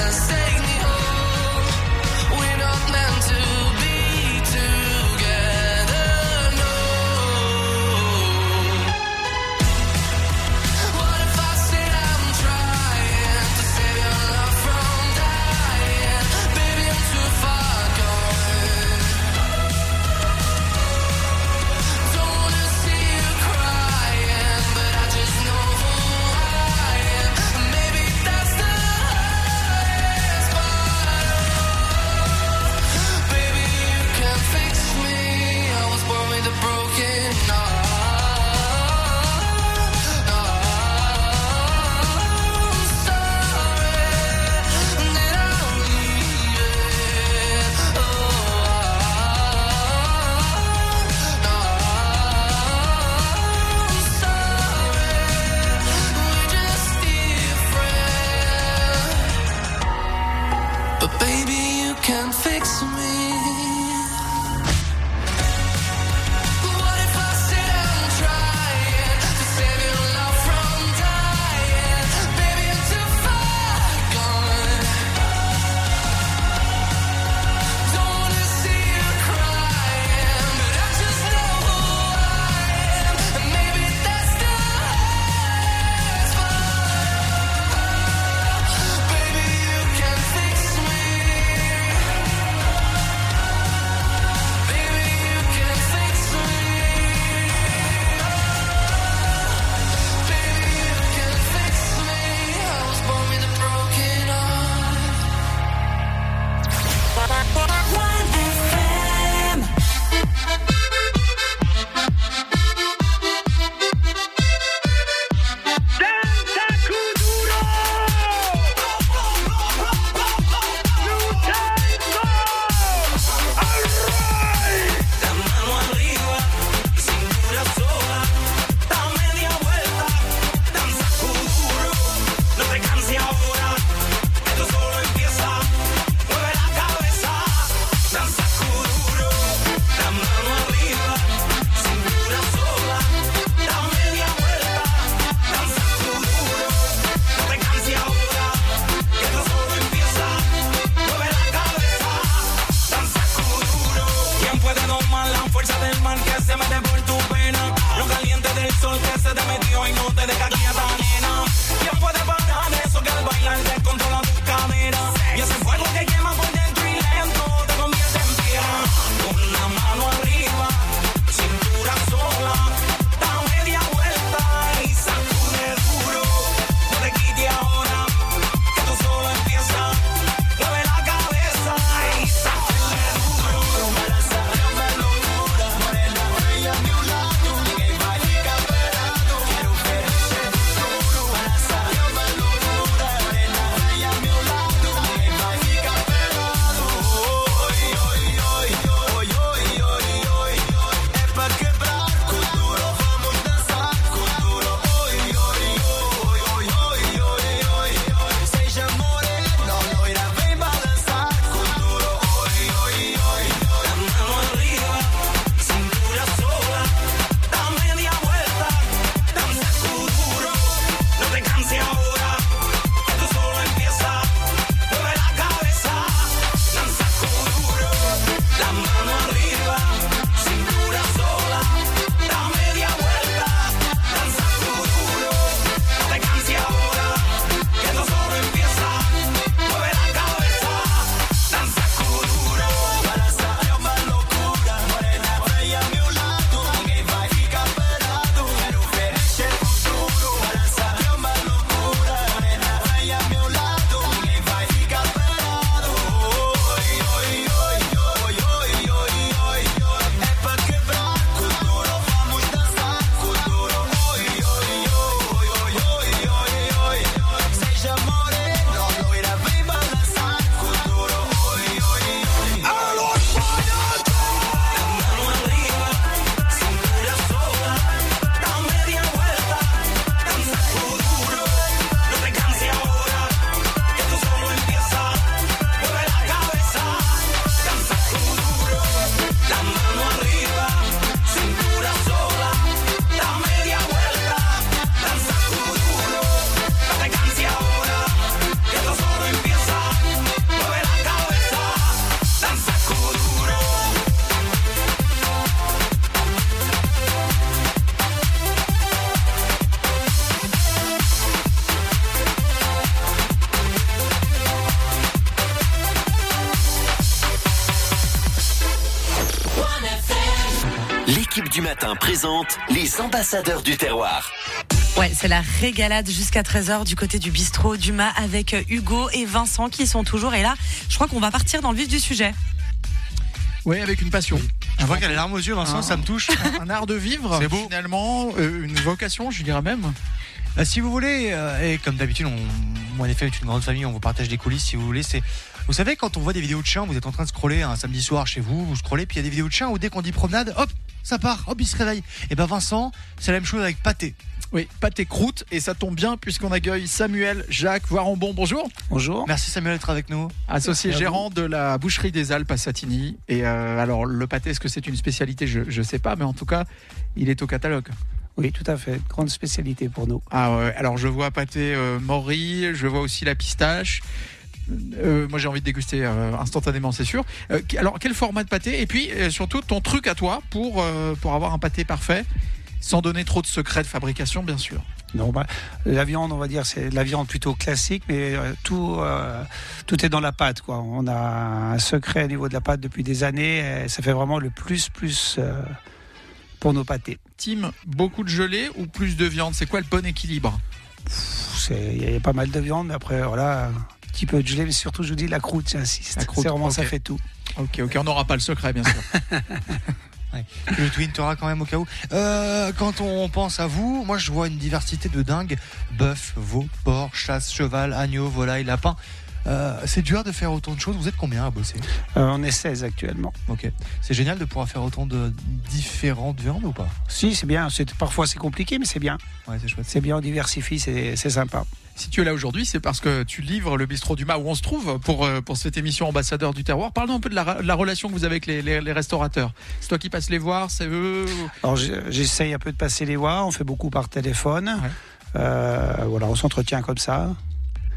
mal que se mete por tu pena. Lo caliente del sol que se te metió y no te deja quieta, nena. ¿Quién puede parar eso que al bailar descontrola tus caderas? Y ese fuego que quema por dentro y lento te convierte en piedra. Con la mano arriba, cintura sola, da media vuelta y sacude duro. No te quites ahora, que tú solo empiezas. Mueve la cabeza y sacude duro. Balanceame locura, morena bella a mi lado. Ninguém vai ficar parado. Quero ver esse futuro. Balanceame locura, morena bella a mi lado. Ninguém vai ficar parado. Oi, oi, oi, oi, oi, oi, oi. É pra quebrar com duro, vamos dançar com duro. Oi, oi, oi, oi, oi, oi, oi. Seja morena, loira, vem balançar com duro. Oi, oi, oi. La mano arriba, cintura sola, da media vuelta, danza duro. No te canses ahora, que tú solo empiezas. Mueve la cabeza, danza duro. La mano arriba, cintura sola, da media vuelta, danza duro. No te canses ahora, que tú solo empiezas. Mueve la cabeza, danza duro. Balanceame locura, morena bella a mi lado. Ninguém vai ficar parado. Quero ver esse futuro. Balanceame locura, morena bella a mi lado. Ninguém vai ficar parado. Oi, oi, oi, oi, oi, oi, oi. É pra quebrar com duro, vamos dançar com duro. Oi, oi, oi, oi, oi, oi, oi. Seja morena, loira, vem balançar com duro. Oi, oi, oi. Alô, palhaço! La mano arriba, cintura sola, da media vuelta, danza duro. No te canses ahora, que tú solo empiezas. Mueve la cabeza, danza duro. La mano arriba, cintura sola, da media vuelta, danza duro. No te canses ahora, que tú solo empiezas. Mueve la cabeza, danza duro. L'équipe du matin présente les ambassadeurs du terroir. Ouais, c'est la régalade jusqu'à treize heures du côté du bistrot Dumas avec Hugo et Vincent qui sont toujours. Et là, je crois qu'on va partir dans le vif du sujet. Oui, avec une passion. Je vois qu'elle a les larmes aux yeux, Vincent, Un- ça me touche. Un, un art de vivre, C'est beau. finalement, euh, une vocation, je dirais même. Euh, si vous voulez, euh, et comme d'habitude, on, moi en effet, avec une grande famille, on vous partage des coulisses si vous voulez. C'est, vous savez, quand on voit des vidéos de chiens, vous êtes en train de scroller un samedi soir chez vous, vous scrollez, puis il y a des vidéos de chiens où dès qu'on dit promenade, hop, ça part, hop, il se réveille. Et ben Vincent, c'est la même chose avec Pâté. Oui, pâté croûte, et ça tombe bien puisqu'on accueille Samuel Jacques Voirambon. Bonjour. Bonjour. Merci Samuel d'être avec nous. Associé Merci à gérant de la boucherie des Alpes à Satigny. Et euh, alors, le pâté, est-ce que c'est une spécialité? Je ne sais pas, mais en tout cas, il est au catalogue. Oui, tout à fait. Grande spécialité pour nous. Ah ouais, alors je vois pâté euh, Maury, je vois aussi la pistache. Euh, moi j'ai envie de déguster euh, instantanément, c'est sûr. Euh, alors quel format de pâté? Et puis euh, surtout ton truc à toi pour, euh, pour avoir un pâté parfait, sans donner trop de secrets de fabrication, bien sûr. Non, bah, la viande, on va dire, c'est de la viande plutôt classique, mais euh, tout, euh, tout est dans la pâte, quoi. On a un secret au niveau de la pâte depuis des années, et ça fait vraiment le plus, plus euh, pour nos pâtés. Tim, beaucoup de gelée ou plus de viande? C'est quoi le bon équilibre? Il y a pas mal de viande, mais après, voilà, un petit peu de gelée, mais surtout, je vous dis, la croûte, j'insiste. La croûte, c'est vraiment, ok. ça fait tout. Ok, ok, on n'aura pas le secret, bien sûr. Ouais. Le Twin Tora quand même au cas où. Euh, quand on pense à vous, moi je vois une diversité de dingue. Bœuf, veau, porc, chasse, cheval, agneau, volaille, lapin. Euh, c'est dur de faire autant de choses. Vous êtes combien à bosser? Euh, on est seize actuellement. Ok. C'est génial de pouvoir faire autant de différentes viandes ou pas? Si, c'est bien. C'est, parfois c'est compliqué, mais c'est bien. Ouais, c'est chouette. C'est bien, on diversifie, c'est, c'est sympa. Si tu es là aujourd'hui, c'est parce que tu livres le bistrot Dumas où on se trouve pour, euh, pour cette émission Ambassadeur du terroir. Parle-nous un peu de la, la relation que vous avez avec les, les, les restaurateurs. C'est toi qui passes les voir, c'est eux? Alors j'essaye un peu de passer les voir, on fait beaucoup par téléphone. Ouais. Euh, voilà, on s'entretient comme ça.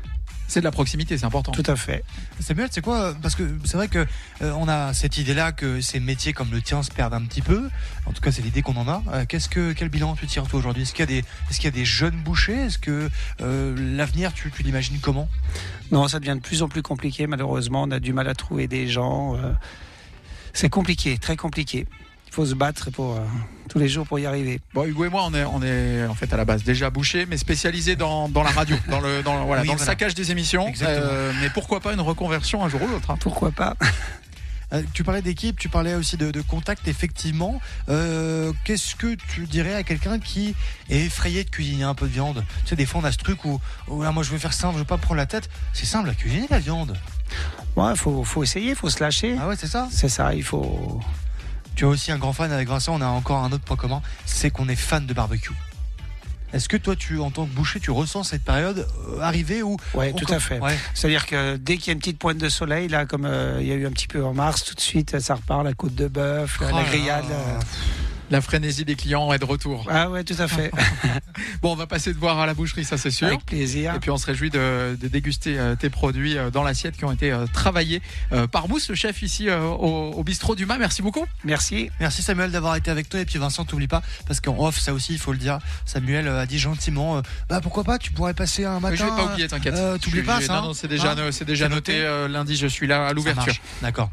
C'est de la proximité, c'est important. Tout à fait. Samuel, c'est quoi? Parce que c'est vrai que euh, on a cette idée-là que ces métiers comme le tien se perdent un petit peu. En tout cas, c'est l'idée qu'on en a. Euh, qu'est-ce que quel bilan tu tires toi aujourd'hui? Est-ce qu'il y a des est-ce qu'il y a des jeunes bouchers? Est-ce que euh, l'avenir, tu, tu l'imagines comment? Non, ça devient de plus en plus compliqué. Malheureusement, on a du mal à trouver des gens. Euh, c'est compliqué, très compliqué. Il faut se battre pour, euh, tous les jours pour y arriver. Bon, Hugo et moi, on est, on est en fait à la base déjà bouchers, mais spécialisés dans, dans la radio, dans le, dans, voilà, Oui, dans voilà. le saccage des émissions. Euh, mais pourquoi pas une reconversion un jour ou l'autre, hein. Pourquoi pas? Euh, tu parlais d'équipe, tu parlais aussi de, de contact, effectivement. Euh, qu'est-ce que tu dirais à quelqu'un qui est effrayé de cuisiner un peu de viande? Tu sais, des fois, on a ce truc où, où là, moi, je veux faire simple, je veux pas me prendre la tête. C'est simple à cuisiner, la viande. Ouais, faut, faut essayer, faut se lâcher. Ah ouais, c'est ça? C'est ça, il faut... Tu es aussi un grand fan avec Vincent, on a encore un autre point commun, c'est qu'on est fan de barbecue. Est-ce que toi, tu, en tant que boucher, tu ressens cette période euh, arriver où... Ouais, on tout com- à fait. Ouais. C'est-à-dire que dès qu'il y a une petite pointe de soleil, là, comme euh, il y a eu un petit peu en mars, tout de suite, ça repart, la côte de bœuf, Oh la là grillade. là. euh. La frénésie des clients est de retour. Ah ouais, tout à fait. Bon, on va passer te voir à la boucherie, ça c'est sûr. Avec plaisir. Et puis on se réjouit de, de déguster euh, tes produits euh, dans l'assiette qui ont été euh, travaillés euh, par Mousse, le chef ici euh, au, au bistrot du Mât. Merci beaucoup. Merci. Merci Samuel d'avoir été avec toi. Et puis Vincent, t'oublie pas, parce qu'en off, ça aussi, il faut le dire, Samuel euh, a dit gentiment, euh, bah pourquoi pas, tu pourrais passer un matin. Oui, je vais pas oublier, t'inquiète. Euh, T'oublies Je- pas je- ça? Non, non, c'est déjà, Hein c'est déjà C'est noté. noté euh, lundi, je suis là à Ça l'ouverture. marche. D'accord.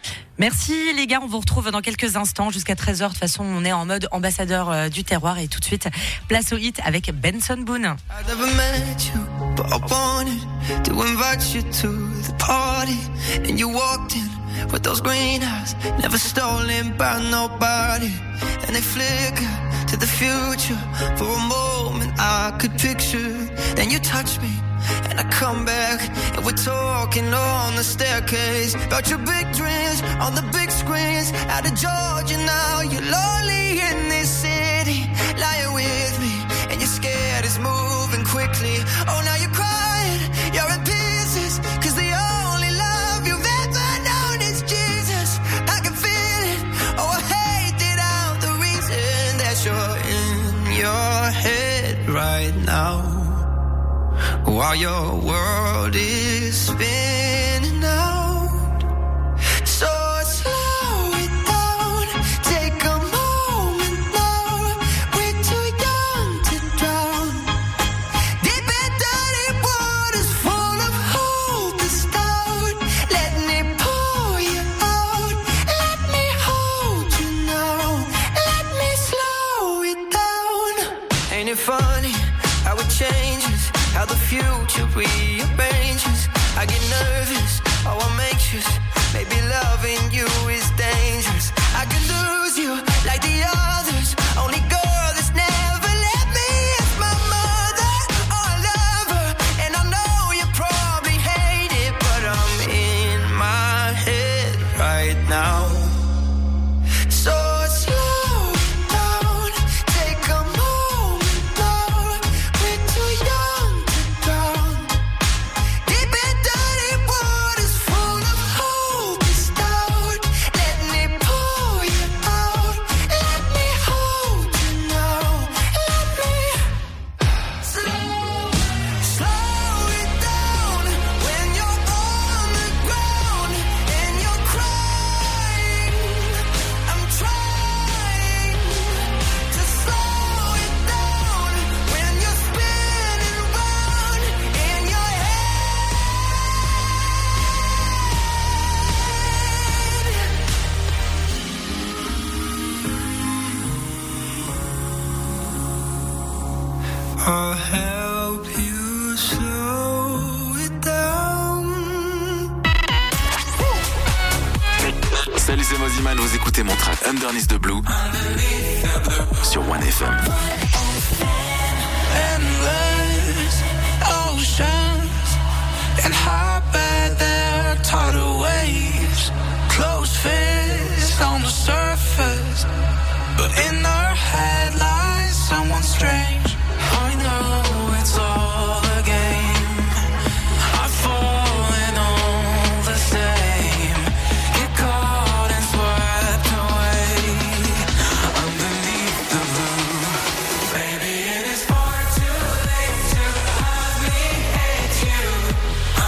Merci les gars, on vous retrouve dans quelques instants jusqu'à treize heures. De toute façon, on est en mode ambassadeur euh, du terroir et tout de suite, place au hit avec Benson Boone. I never met you, but I wanted to invite you to the party. And you walked in with those green eyes, never stolen by nobody. And they flicker to the future. For a moment I could picture. Then you touch me, and I come back, and we're talking on the staircase about your big dreams on the big screens. Out of Georgia now, you're lonely in this city, lying with me, and you're scared it's moving quickly. Oh, now you're crying, you're in pieces, cause the only love you've ever known is Jesus. I can feel it, oh, I hate it out, the reason that you're in your head right now, while your world is spinning out. So slow it down, take a moment now. We're too young to drown. Deep and dirty waters full of hope is down. Let me pour you out. Let me hold you now. Let me slow it down. Ain't it funny how it changes? How the future rearranges. I get nervous, oh I'm anxious. Maybe loving you is dangerous. I could lose you like the others. Only girl that's never let me is my mother. Oh, I love her, and I know you probably hate it, but I'm in my head right now. So slow it down, take a moment now. We're too young to drown. Deep and dirty waters full of hope is down. Let me pour you out. Let me hold you now. Let me slow, slow it down. When you're on the ground and you're crying, I'm trying to slow it down. When you're spinning round in your head. I'll help you slow it down. Salut, c'est Moziman, vous écoutez mon track Underneath the Blue sur One F M. Endless oceans and high bed their tidal waves. Closed fists on the surface, but in her head lies someone strange. I know it's all a game. I've fallen all the same. Get caught and swept away underneath the blue. Baby, it is far too late to have me hate you.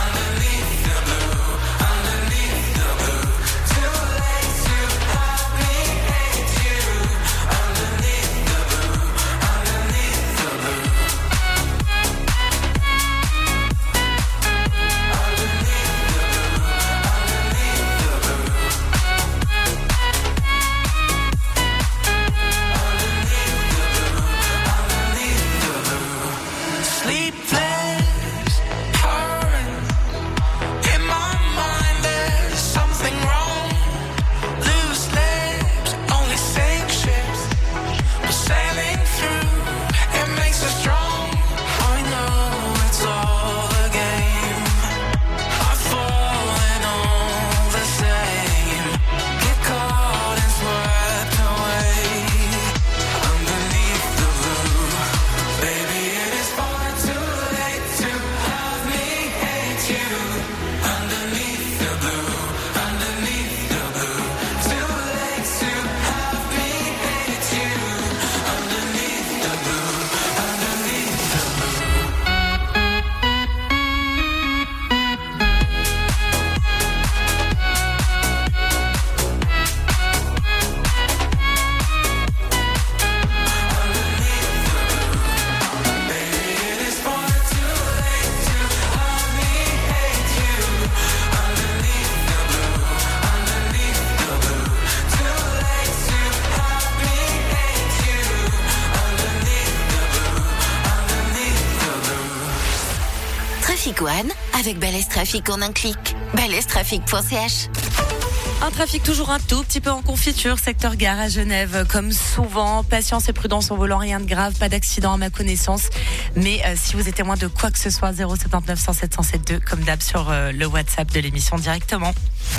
One avec Balèze Trafic en un clic. balèze trafic point c h. Un trafic toujours un tout petit peu en confiture, secteur gare à Genève, comme souvent. Patience et prudence au volant, rien de grave, pas d'accident à ma connaissance. Mais euh, si vous êtes témoin de quoi que ce soit, zéro sept neuf cent sept cent sept deux, comme d'hab sur euh, le WhatsApp de l'émission directement.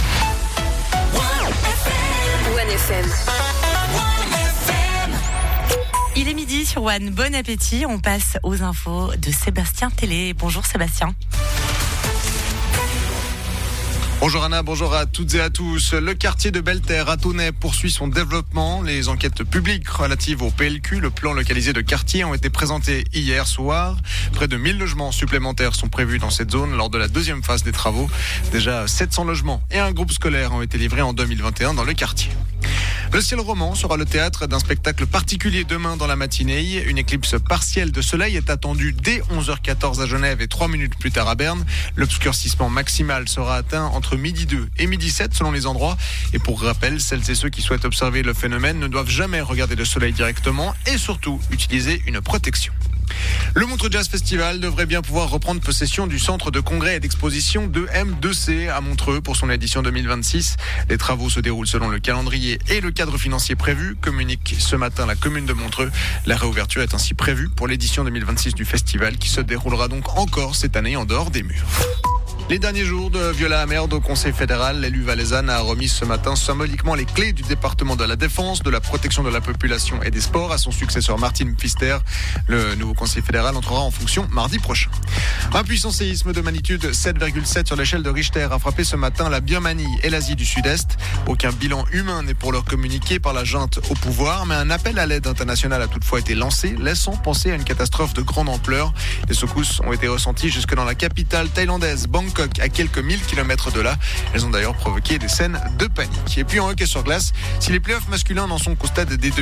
One F M. Il est midi sur One, bon appétit. On passe aux infos de Sébastien Télé. Bonjour Sébastien. Bonjour Anna, bonjour à toutes et à tous. Le quartier de Belle-Terre à Tonnet poursuit son développement. Les enquêtes publiques relatives au P L Q, le plan localisé de quartier, ont été présentées hier soir. Près de mille logements supplémentaires sont prévus dans cette zone lors de la deuxième phase des travaux. Déjà sept cents logements et un groupe scolaire ont été livrés en deux mille vingt et un dans le quartier. Le ciel roman sera le théâtre d'un spectacle particulier demain dans la matinée. Une éclipse partielle de soleil est attendue dès onze heures quatorze à Genève et trois minutes plus tard à Berne. L'obscurcissement maximal sera atteint entre midi deux et midi sept selon les endroits. Et pour rappel, celles et ceux qui souhaitent observer le phénomène ne doivent jamais regarder le soleil directement et surtout utiliser une protection. Le Montreux Jazz Festival devrait bien pouvoir reprendre possession du centre de congrès et d'exposition deux M deux C à Montreux pour son édition deux mille vingt-six. Les travaux se déroulent selon le calendrier et le cadre financier prévu, communique ce matin la commune de Montreux. La réouverture est ainsi prévue pour l'édition deux mille vingt-six du festival qui se déroulera donc encore cette année en dehors des murs. Les derniers jours de Viola Amerd au Conseil fédéral, l'élu valaisanne a remis ce matin symboliquement les clés du département de la défense, de la protection de la population et des sports à son successeur Martin Pfister. Le nouveau Conseil fédéral entrera en fonction mardi prochain. Un puissant séisme de magnitude sept virgule sept sur l'échelle de Richter a frappé ce matin la Birmanie et l'Asie du Sud-Est. Aucun bilan humain n'est pour l'heure communiqué par la junte au pouvoir, mais un appel à l'aide internationale a toutefois été lancé, laissant penser à une catastrophe de grande ampleur. Les secousses ont été ressenties jusque dans la capitale thaïlandaise, Bangkok, à quelques mille kilomètres de là. Elles ont d'ailleurs provoqué des scènes de panique. Et puis en hockey sur glace, si les playoffs masculins n'en sont qu'au stade des